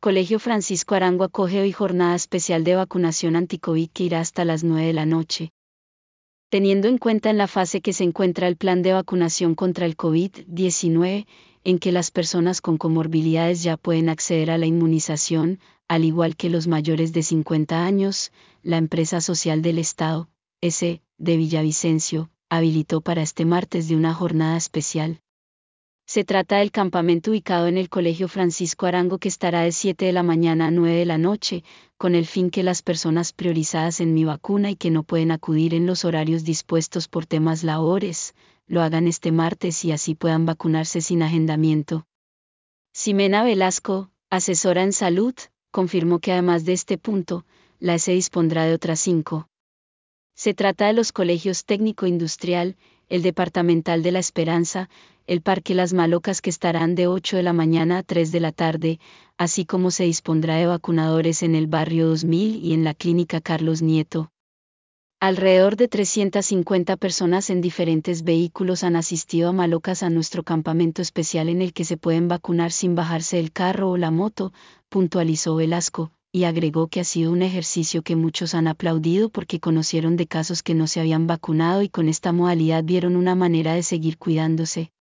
Colegio Francisco Arango acoge hoy jornada especial de vacunación anti-COVID que irá hasta las 9 de la noche. Teniendo en cuenta en la fase que se encuentra el plan de vacunación contra el COVID-19, en que las personas con comorbilidades ya pueden acceder a la inmunización, al igual que los mayores de 50 años, la empresa social del Estado, S. de Villavicencio, habilitó para este martes de una jornada especial. Se trata del campamento ubicado en el Colegio Francisco Arango que estará de 7 de la mañana a 9 de la noche, con el fin que las personas priorizadas en Mi Vacuna y que no pueden acudir en los horarios dispuestos por temas labores, lo hagan este martes y así puedan vacunarse sin agendamiento. Ximena Velasco, asesora en salud, confirmó que además de este punto, la S dispondrá de otras 5. Se trata de los colegios técnico-industrial, el departamental de La Esperanza, el Parque Las Malocas que estarán de 8 de la mañana a 3 de la tarde, así como se dispondrá de vacunadores en el barrio 2000 y en la clínica Carlos Nieto. Alrededor de 350 personas en diferentes vehículos han asistido a Malocas a nuestro campamento especial en el que se pueden vacunar sin bajarse del carro o la moto, puntualizó Velasco, y agregó que ha sido un ejercicio que muchos han aplaudido porque conocieron de casos que no se habían vacunado y con esta modalidad vieron una manera de seguir cuidándose.